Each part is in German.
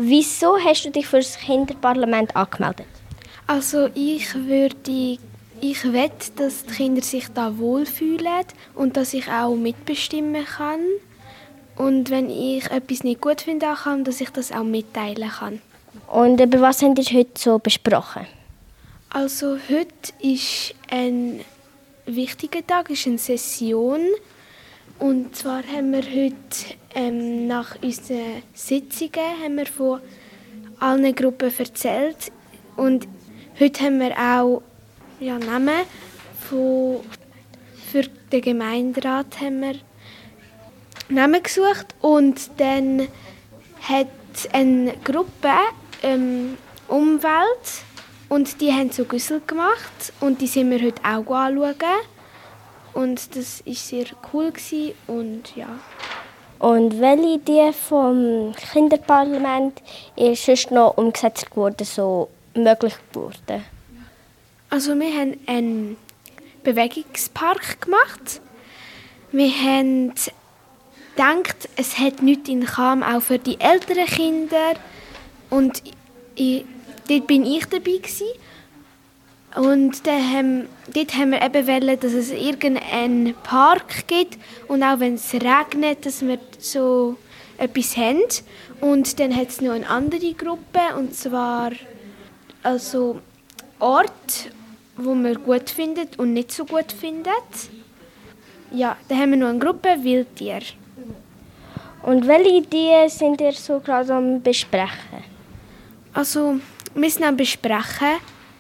Wieso hast du dich für das Kinderparlament angemeldet? Also ich wette, dass die Kinder sich da wohlfühlen und dass ich auch mitbestimmen kann. Und wenn ich etwas nicht gut finde, dass ich das auch mitteilen kann. Und über was habt ihr heute so besprochen? Also heute ist ein wichtiger Tag, ist eine Session. Und zwar haben wir heute nach unseren Sitzungen haben wir von allen Gruppen erzählt. Und heute haben wir auch Namen für den Gemeinderat haben wir Namen gesucht. Und dann hat eine Gruppe Umwelt und die haben so Güssel gemacht und die sind wir heute auch anschauen. Und das war sehr cool und ja. Und welche Idee vom Kinderparlament ist sonst noch umgesetzt worden, so möglich geworden? Also wir haben einen Bewegungspark gemacht. Wir haben gedacht, es hat nichts in Cham, auch für die älteren Kinder. Und dort bin ich dabei gewesen. Und dort haben wir eben wollen, dass es irgendeinen Park gibt und auch wenn es regnet, dass wir so etwas haben. Und dann hat es noch eine andere Gruppe, und zwar also Ort, wo man gut findet und nicht so gut findet. Ja, dann haben wir noch eine Gruppe Wildtier. Und welche Ideen sind ihr so gerade am Besprechen? Also wir sind am Besprechen,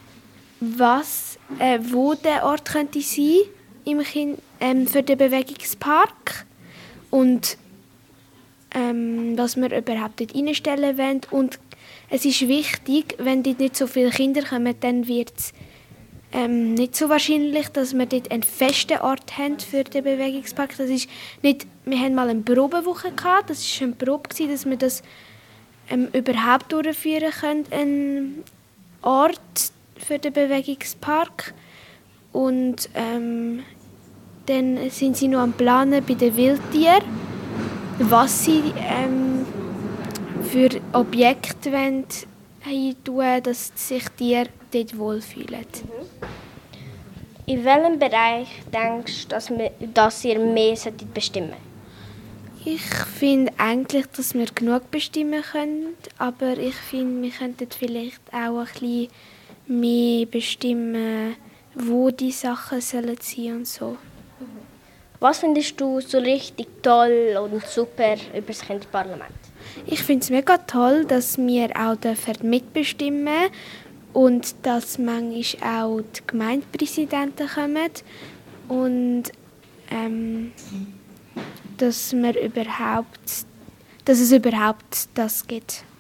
wo der Ort könnte sein für den Bewegungspark und was wir überhaupt dort reinstellen wollen. Und es ist wichtig, wenn dort nicht so viele Kinder kommen, dann wird es nicht so wahrscheinlich, dass wir dort einen festen Ort haben für den Bewegungspark. Das ist nicht, wir hatten mal eine Probewoche gehabt, das war eine Probe, dass wir das überhaupt durchführen können, einen Ort für den Bewegungspark. Und dann sind sie noch am Planen bei den Wildtieren, was sie für Objekte wollen, dass sich die Tiere dort wohlfühlen. In welchem Bereich denkst du, dass ihr mehr bestimmen solltet? Ich finde eigentlich, dass wir genug bestimmen können, aber ich finde, wir könnten vielleicht auch ein bisschen mehr bestimmen, wo die Sachen sein sollen und so. Was findest du so richtig toll und super über das Kinderparlament? Ich finde es mega toll, dass wir auch mitbestimmen dürfen und dass manchmal auch die Gemeindepräsidenten kommen und dass es überhaupt das gibt.